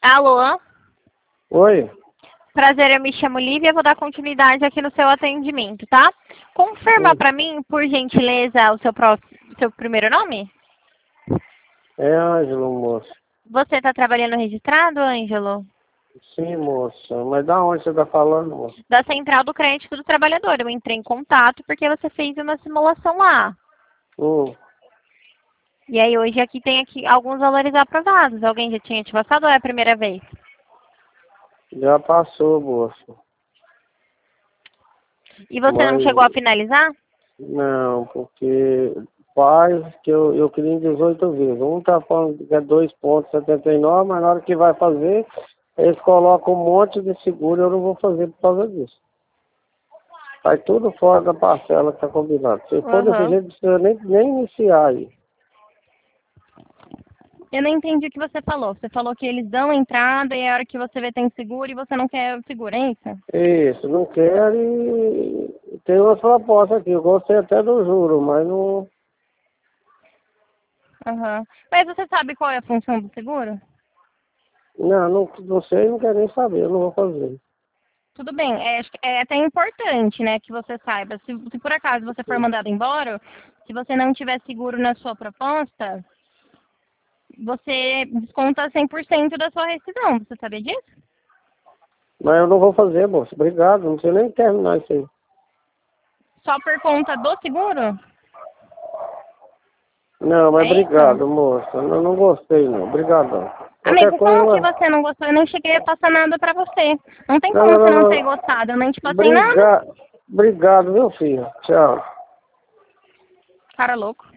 Alô? Oi? Prazer, eu me chamo Lívia, vou dar continuidade aqui no seu atendimento, tá? Confirma Oi. pra mim, por gentileza, o seu primeiro nome? É Ângelo, moço. Você tá trabalhando registrado, Ângelo? Sim, moça. Mas da onde você tá falando, moça? Da Central do Crédito do Trabalhador. Eu entrei em contato porque você fez uma simulação lá. Hum, E aí hoje aqui tem alguns valores aprovados. Alguém já tinha te passado ou é a primeira vez? já passou, moça. E você não Mas chegou a finalizar? não, porque faz que eu queria em 18 vezes. Um tá falando que é 2,79, mas na hora que vai fazer, eles colocam um monte de seguro e eu não vou fazer por causa disso. Sai tudo fora da parcela que tá combinado. Se for desse Aham. jeito, não precisa nem iniciar aí. Eu não entendi o que você falou. Você falou que eles dão entrada e a hora que você vê tem seguro e você não quer o seguro, é isso? Isso, não quero e tem umas propostas aqui. Eu gostei até do juro, mas não. Aham. Mas você sabe qual é a função do seguro? Não sei, não quero nem saber, eu não vou fazer. Tudo bem, acho que é até importante, né, que você saiba. Se por acaso você for mandado embora, se você não tiver seguro na sua proposta, você desconta 100% da sua rescisão. Você sabia disso? Mas eu não vou fazer, moço. Obrigado, não sei nem terminar isso aí. Só por conta do seguro? Não, mas É isso? obrigado, moço. Eu não gostei, não. Obrigadão. Qualquer Amigo, como que coisa. você não gostou? Eu nem cheguei a passar nada pra você. Não tem Não, como não, você não, não ter não. gostado. Eu nem te passei nada. Obrigado, meu filho. Tchau. Cara louco.